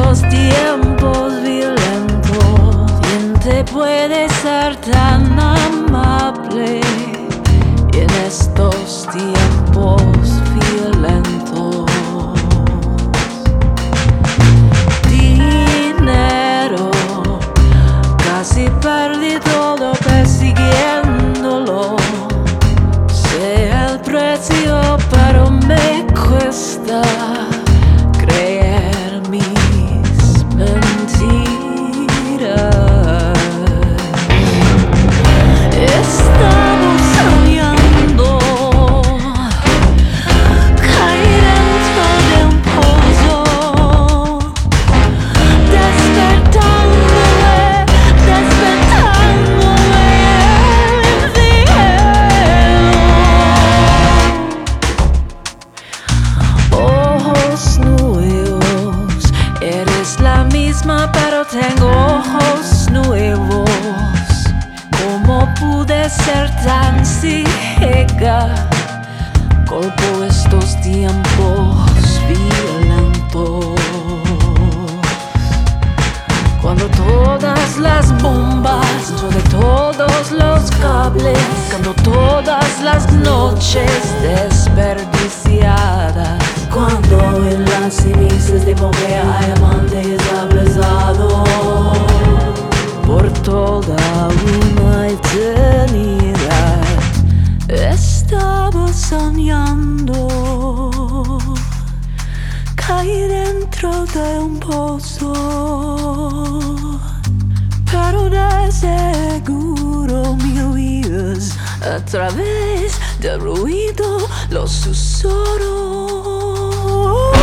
estos tiempos violentos, ¿quién te puede ser tan amable? Y en estos tiempos violentos, dinero, casi perdí todo persiguiéndolo. Sé el precio, pero me cuesta creer mis mentiras. Estamos soñando caer dentro de un pozo, despertándome en el cielo. Ojos nuevos, eres la misma, pero tengo ojos nuevos. ¿Cómo pude ser tan ciega? Golpeo estos tiempos violentos, cuando todas las bombas, sobre todos los cables, cuando todas las noches desperdiciadas, cuando en las cenizas de Pompeya hay amantes abrazados por toda una eternidad. Estaba soñando caer dentro de un pozo, pero de seguro me oías a través del ruido, los susurros.